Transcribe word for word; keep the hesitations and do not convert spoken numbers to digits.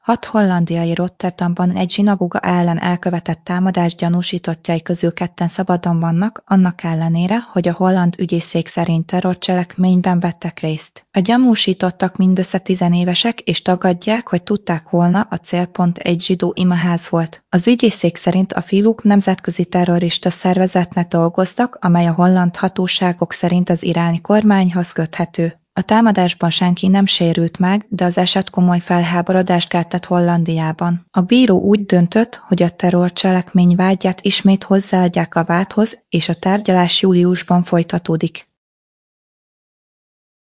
Hat hollandiai Rotterdamban egy zsinagóga ellen elkövetett támadás gyanúsítottjai közül ketten szabadon vannak, annak ellenére, hogy a holland ügyészség szerint terrorcselekményben vettek részt. A gyanúsítottak mindössze tizenévesek, és tagadják, hogy tudták volna, a célpont egy zsidó imaház volt. Az ügyészség szerint a fiúk nemzetközi terrorista szervezetnek dolgoztak, amely a holland hatóságok szerint az iráni kormányhoz köthető. A támadásban senki nem sérült meg, de az eset komoly felháborodást keltett Hollandiában. A bíró úgy döntött, hogy a terrorcselekmény vádját ismét hozzáadják a vádhoz, és a tárgyalás júliusban folytatódik.